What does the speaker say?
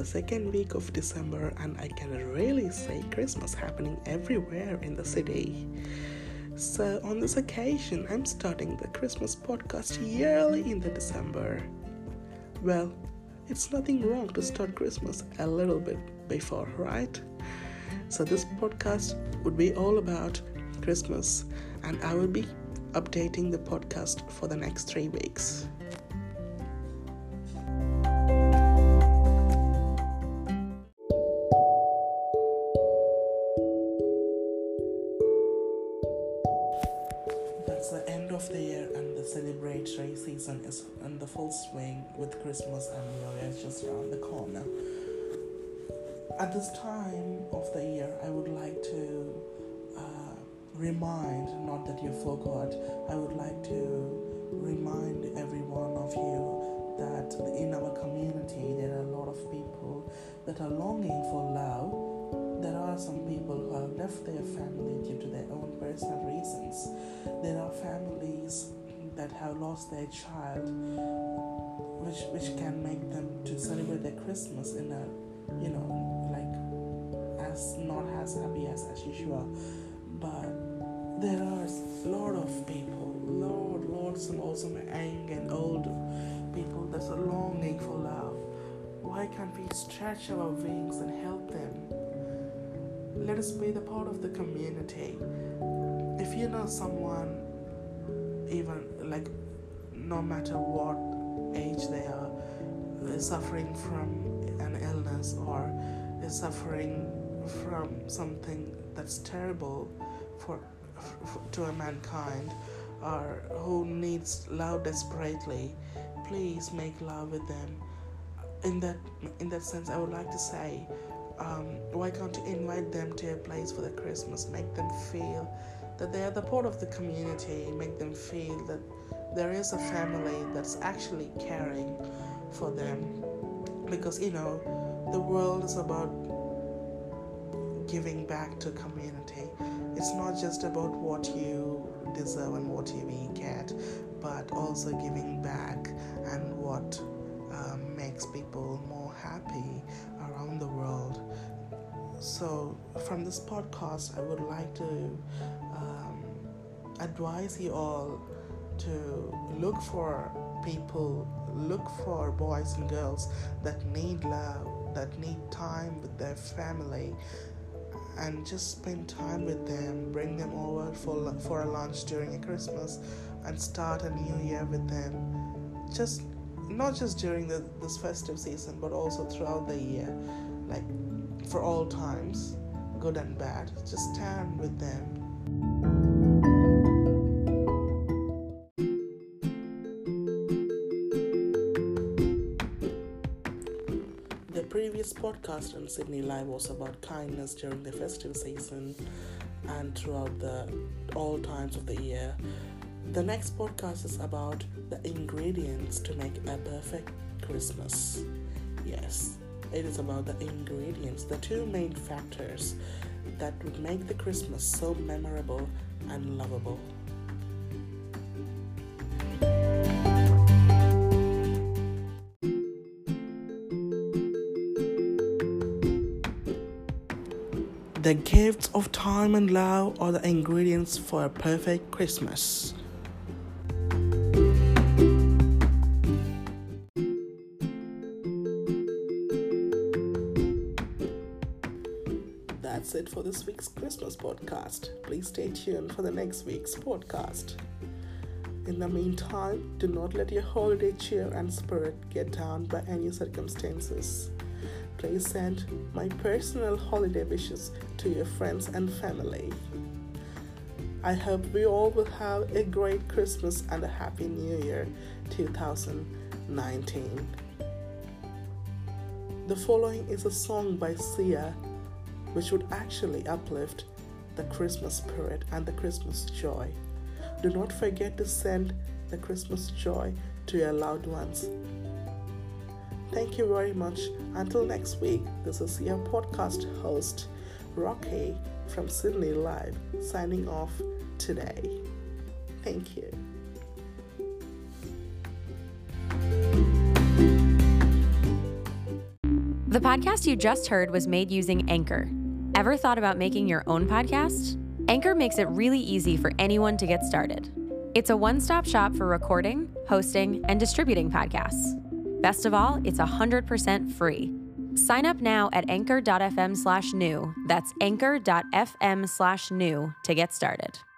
the second week of December, and I can really say Christmas happening everywhere in the city. So on this occasion, I'm starting the Christmas podcast yearly in the December. Well, it's nothing wrong to start Christmas a little bit before, right? So this podcast would be all about Christmas, and I will be updating the podcast for the next 3 weeks. That's the end of the year, and the celebratory season is in the full swing with Christmas and New Year just around the corner. At this time of the year, I would like to remind, not that you forgot, I would like to remind every one of you that in our community there are a lot of people that are longing for love. There are some people who have left their family due to their own personal reasons. There are families that have lost their child, which can make them to celebrate their Christmas in a, as not as happy as usual. But there are a lot of people, lots and also young and old people that's longing for love. Why can't we stretch our wings and help them? Let us be the part of the community. If you know someone, even no matter what age they are, is suffering from an illness or is suffering from something that's terrible to a mankind, or who needs love desperately, please make love with them. In that sense, I would like to say, why can't you invite them to a place for the Christmas? Make them feel that they are the part of the community. Make them feel that there is a family that's actually caring for them. Because the world is about giving back to community. It's not just about what you deserve and what you get, but also giving back and what makes people more happy around the world. So from this podcast, I would like to advise you all to look for people, look for boys and girls that need love, that need time with their family, and just spend time with them. Bring them over for a lunch during a Christmas and start a new year with them. Just not just during this festive season, but also throughout the year, for all times, good and bad. Just stand with them. The previous podcast on Sydney Live was about kindness during the festive season and throughout all times of the year. The next podcast is about the ingredients to make a perfect Christmas. Yes, it is about the ingredients, the two main factors that would make the Christmas so memorable and lovable. The gifts of time and love are the ingredients for a perfect Christmas. That's it for this week's Christmas podcast. Please stay tuned for the next week's podcast. In the meantime, do not let your holiday cheer and spirit get down by any circumstances. Please send my personal holiday wishes to your friends and family. I hope we all will have a great Christmas and a happy New Year 2019. The following is a song by Sia, which would actually uplift the Christmas spirit and the Christmas joy. Do not forget to send the Christmas joy to your loved ones. Thank you very much. Until next week, this is your podcast host, Rocky from Sydney Live, signing off today. Thank you. The podcast you just heard was made using Anchor. Ever thought about making your own podcast? Anchor makes it really easy for anyone to get started. It's a one-stop shop for recording, hosting, and distributing podcasts. Best of all, it's 100% free. Sign up now at anchor.fm/new. That's anchor.fm/new to get started.